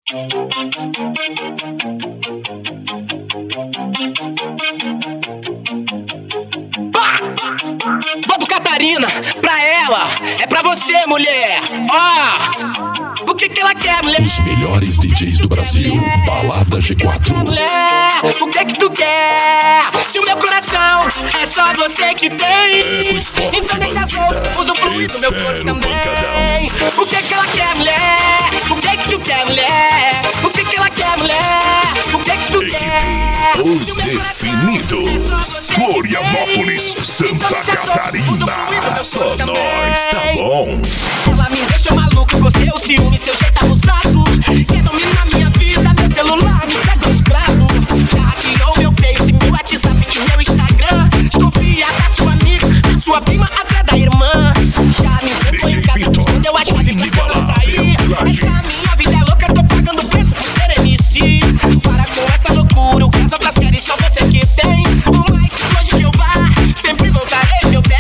Boto Catarina pra ela, é pra você, mulher. Ó, o que ela quer, mulher? Os melhores DJs do Brasil, Balada G4. Mulher, o que tu quer? Se o meu coração é só você que tem, então deixa as outras usufruir do meu corpo também. O que ela quer, mulher? O que tu quer, mulher? O que ela quer, mulher? O que tu quer? Os Definidos, Florianópolis, Santa Catarina. Só nós, tá bom? Ela me deixa maluco com seu ciúme, seu jeito abusado. Quer dominar minha vida, meu celular me pega escravo. Já hackeou meu Face, meu WhatsApp e meu Instagram. Desconfia da sua amiga, da sua prima, até da irmã. Já me trancou em casa, escondeu a chave pra eu não sair. Essa minha vida é louca, tô pagando preço por ser MC. Para com essa loucura, o que as outras querem só você que tem. Por mais longe que eu vá, sempre voltarei, meu bem,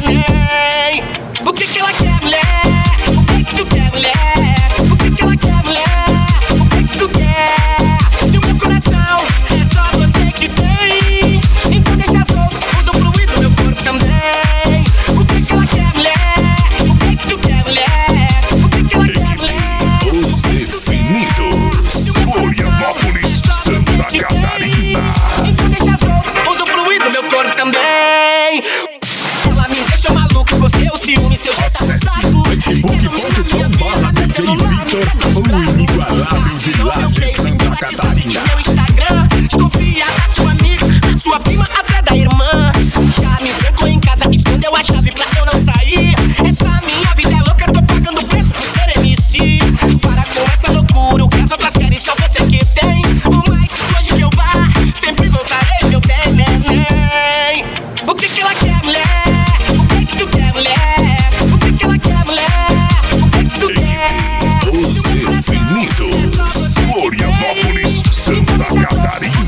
neném. O que ela quer, mulher? O que tu quer, mulher? O que ela quer, mulher? O que tu quer? Se o meu coração é só você que tem, então deixa as outras usufruir do meu corpo também. O que ela quer, mulher? O que tu quer, mulher? O que ela quer, mulher? Os Definidos, Florianópolis, Santa Catarina. Então deixa as outras usufruir do meu corpo também. Ela me deixa maluco com seu ciúme, seu jeito abusado. facebook.com/DJ Vitor, o inigualável de Laje, Santa Catarina. Meu Instagram, desconfia da sua amiga, da sua prima, até da irmã. Já me trancou em casa, escondeu a chave pra eu não sair. Essa minha vida é louca, tô pagando preço por ser MC. Para com essa loucura, o que as outras querem só você que tem. Por mais longe que eu vá, sempre voltarei, meu bem, neném. O que ela quer, mulher? O que tu quer, mulher? O que ela quer, mulher? O que tu quer? Os Definidos, Florianópolis, Santa Catarina.